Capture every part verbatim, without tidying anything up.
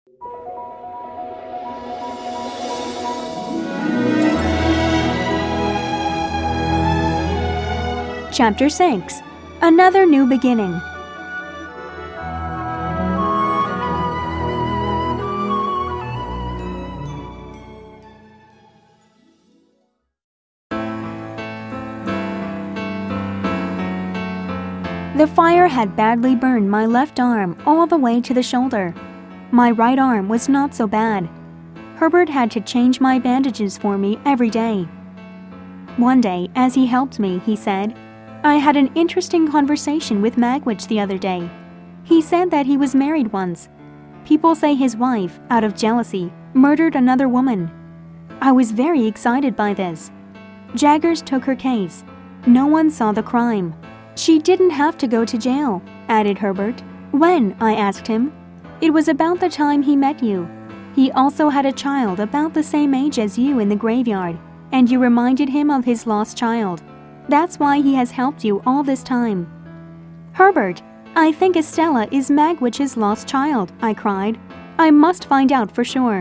Chapter six. Another New Beginning. The fire had badly burned my left arm all the way to the shoulder. My right arm was not so bad. Herbert had to change my bandages for me every day. One day, as he helped me, he said, "I had an interesting conversation with Magwitch the other day. He said that he was married once. People say his wife, out of jealousy, murdered another woman. I was very excited by this. Jaggers took her case. No one saw the crime. She didn't have to go to jail," added Herbert. "When?" I asked him. "It was about the time he met you. He also had a child about the same age as you in the graveyard, and you reminded him of his lost child. That's why he has helped you all this time." "Herbert, I think Estella is Magwitch's lost child," I cried. "I must find out for sure."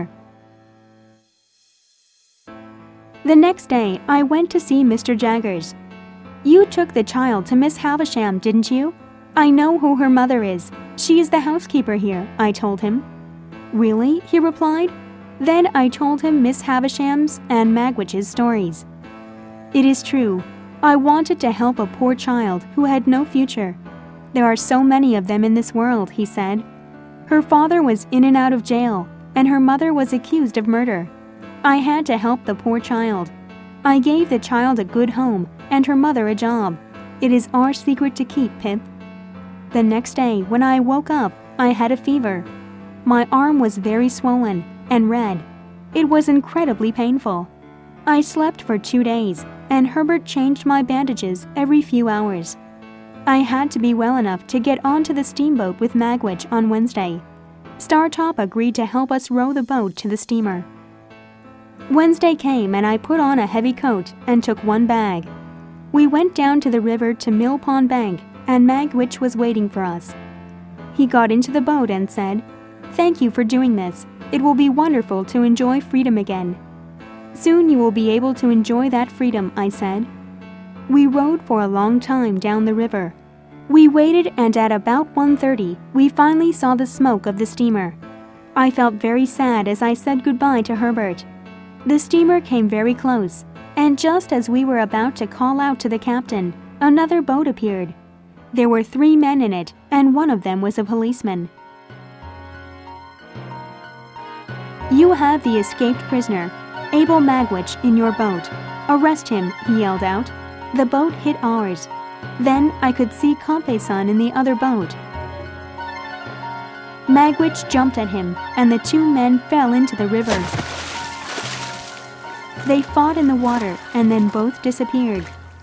The next day, I went to see Mister Jaggers. "You took the child to Miss Havisham, didn't you? I know who her mother is. She is the housekeeper here," I told him. "Really?" he replied. Then I told him Miss Havisham's and Magwitch's stories. "It is true. I wanted to help a poor child who had no future. There are so many of them in this world," he said. "Her father was in and out of jail, and her mother was accused of murder. I had to help the poor child. I gave the child a good home and her mother a job. It is our secret to keep, Pip." The next day, when I woke up, I had a fever. My arm was very swollen and red. It was incredibly painful. I slept for two days, and Herbert changed my bandages every few hours. I had to be well enough to get onto the steamboat with Magwitch on Wednesday. Startop agreed to help us row the boat to the steamer. Wednesday came and I put on a heavy coat and took one bag. We went down to the river to Mill Pond Bank, and Magwitch was waiting for us. He got into the boat and said, "Thank you for doing this. It will be wonderful to enjoy freedom again." "Soon you will be able to enjoy that freedom," I said. We rowed for a long time down the river. We waited, and at about one thirty, we finally saw the smoke of the steamer. I felt very sad as I said goodbye to Herbert. The steamer came very close, and just as we were about to call out to the captain, another boat appeared. There were three men in it, and one of them was a policeman. "You have the escaped prisoner, Abel Magwitch, in your boat. Arrest him," he yelled out. The boat hit ours. Then I could see Kompe-san in the other boat. Magwitch jumped at him, and the two men fell into the river. They fought in the water, and then both disappeared.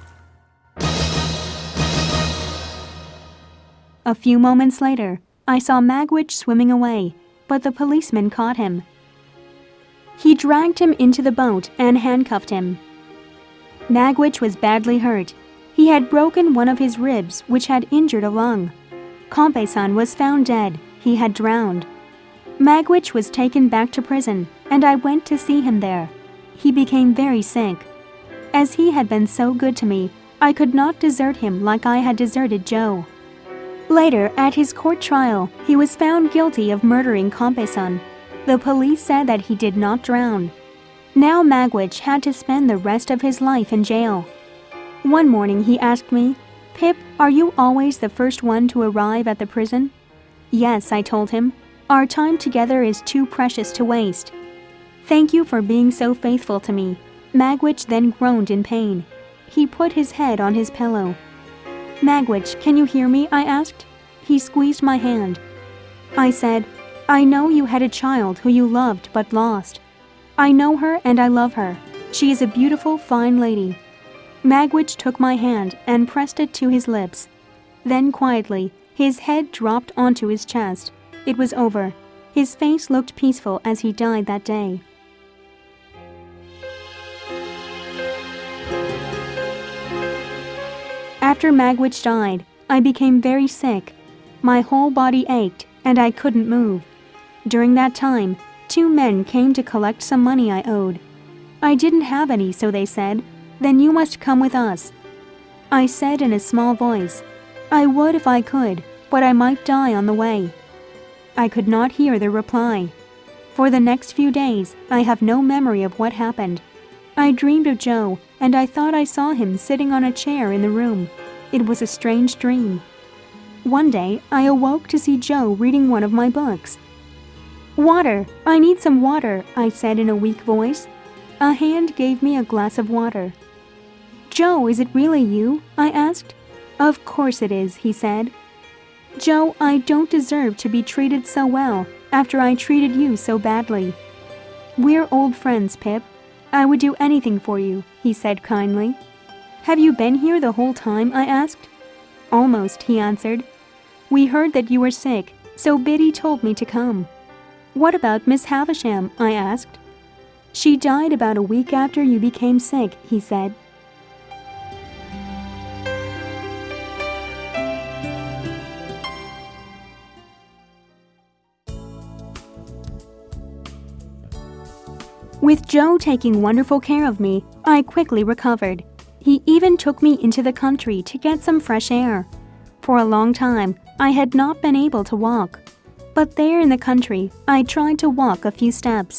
A few moments later, I saw Magwitch swimming away, but the policeman caught him. He dragged him into the boat and handcuffed him. Magwitch was badly hurt. He had broken one of his ribs, which had injured a lung. Kompe-san was found dead. He had drowned. Magwitch was taken back to prison, and I went to see him there. He became very sick. As he had been so good to me, I could not desert him like I had deserted Joe. Later, at his court trial, he was found guilty of murdering Kompe-san. The police said that he did not drown. Now Magwitch had to spend the rest of his life in jail. One morning he asked me, "Pip, are you always the first one to arrive at the prison?" "Yes," I told him. "Our time together is too precious to waste." "Thank you for being so faithful to me." Magwitch then groaned in pain. He put his head on his pillow. "Magwitch, can you hear me?" I asked. He squeezed my hand. I said, "I know you had a child who you loved but lost. I know her and I love her. She is a beautiful, fine lady." Magwitch took my hand and pressed it to his lips. Then quietly, his head dropped onto his chest. It was over. His face looked peaceful as he died that day. After Magwitch died, I became very sick. My whole body ached, and I couldn't move. During that time, two men came to collect some money I owed. I didn't have any, so they said, "Then you must come with us." I said in a small voice, "I would if I could, but I might die on the way." I could not hear the reply. For the next few days, I have no memory of what happened. I dreamed of Joe, and I thought I saw him sitting on a chair in the room. It was a strange dream. One day, I awoke to see Joe reading one of my books. "Water! I need some water," I said in a weak voice. A hand gave me a glass of water. "Joe, is it really you?" I asked. "Of course it is," he said. "Joe, I don't deserve to be treated so well after I treated you so badly." "We're old friends, Pip. I would do anything for you," he said kindly. "Have you been here the whole time?" I asked. "Almost," he answered. "We heard that you were sick, so Biddy told me to come." "What about Miss Havisham?" I asked. "She died about a week after you became sick," he said. With Joe taking wonderful care of me, I quickly recovered. He even took me into the country to get some fresh air. For a long time, I had not been able to walk. But there in the country, I tried to walk a few steps.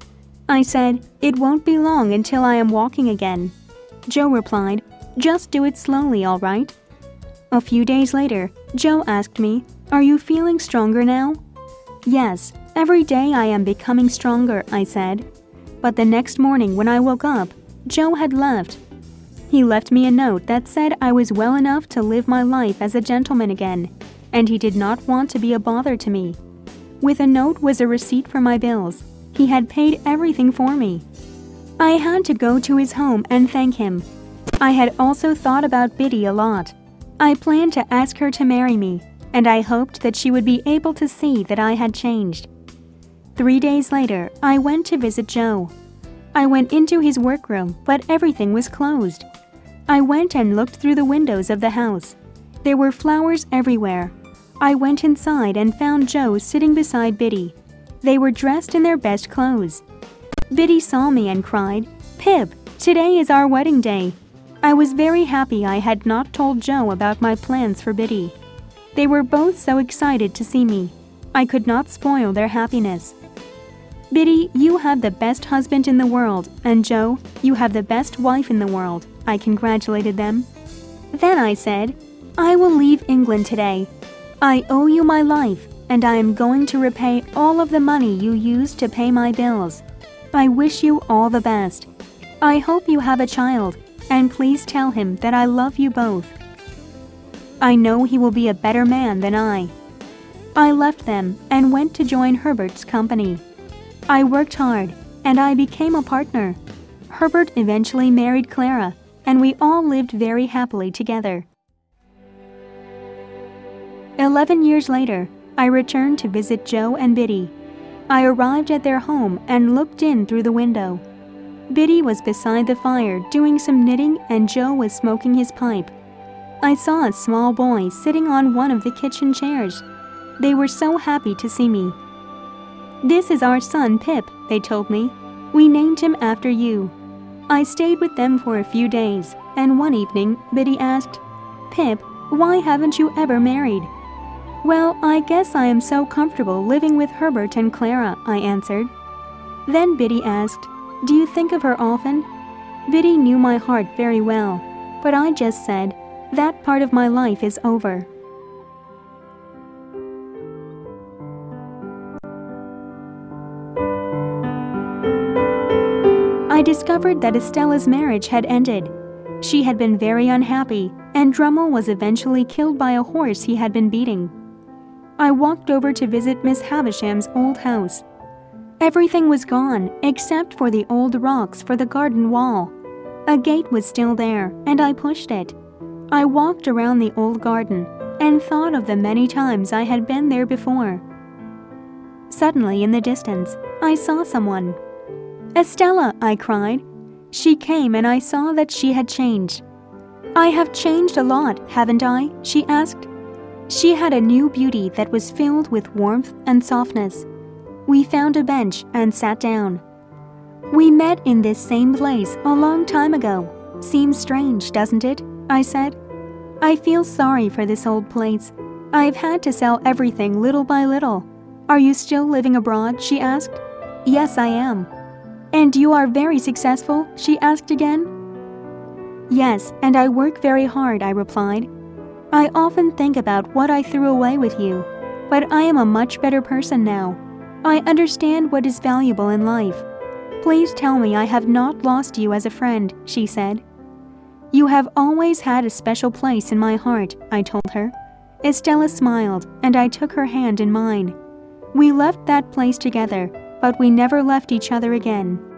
I said, "It won't be long until I am walking again." Joe replied, "Just do it slowly, all right?" A few days later, Joe asked me, "Are you feeling stronger now?" "Yes, every day I am becoming stronger," I said. But the next morning when I woke up, Joe had left. He left me a note that said I was well enough to live my life as a gentleman again, and he did not want to be a bother to me. With the note was a receipt for my bills. He had paid everything for me. I had to go to his home and thank him. I had also thought about Biddy a lot. I planned to ask her to marry me, and I hoped that she would be able to see that I had changed. Three days later, I went to visit Joe. I went into his workroom, but everything was closed. I went and looked through the windows of the house. There were flowers everywhere. I went inside and found Joe sitting beside Biddy. They were dressed in their best clothes. Biddy saw me and cried, "Pip, today is our wedding day." I was very happy I had not told Joe about my plans for Biddy. They were both so excited to see me. I could not spoil their happiness. "Biddy, you have the best husband in the world, and Joe, you have the best wife in the world," I congratulated them. Then I said, "I will leave England today. I owe you my life, and I am going to repay all of the money you used to pay my bills. I wish you all the best. I hope you have a child, and please tell him that I love you both. I know he will be a better man than I." I left them and went to join Herbert's company. I worked hard, and I became a partner. Herbert eventually married Clara, and we all lived very happily together. Eleven years later, I returned to visit Joe and Biddy. I arrived at their home and looked in through the window. Biddy was beside the fire doing some knitting, and Joe was smoking his pipe. I saw a small boy sitting on one of the kitchen chairs. They were so happy to see me. "This is our son, Pip," they told me. "We named him after you." I stayed with them for a few days, and one evening, Biddy asked, "Pip, why haven't you ever married?" "Well, I guess I am so comfortable living with Herbert and Clara," I answered. Then Biddy asked, "Do you think of her often?" Biddy knew my heart very well, but I just said, "That part of my life is over." I discovered that Estella's marriage had ended. She had been very unhappy, and Drummle was eventually killed by a horse he had been beating. I walked over to visit Miss Havisham's old house. Everything was gone except for the old rocks for the garden wall. A gate was still there, and I pushed it. I walked around the old garden and thought of the many times I had been there before. Suddenly, in the distance, I saw someone. "Estella!" I cried. She came, and I saw that she had changed. "I have changed a lot, haven't I?" she asked. She had a new beauty that was filled with warmth and softness. We found a bench and sat down. We met in this same place a long time ago. Seems strange, doesn't it? I said. I feel sorry for this old place. I've had to sell everything little by little. Are you still living abroad? She asked. Yes, I am. And you are very successful? She asked again. Yes, and I work very hard, I replied. I often think about what I threw away with you, but I am a much better person now. I understand what is valuable in life. Please tell me I have not lost you as a friend, she said. You have always had a special place in my heart, I told her. Estella smiled, and I took her hand in mine. We left that place together, but we never left each other again.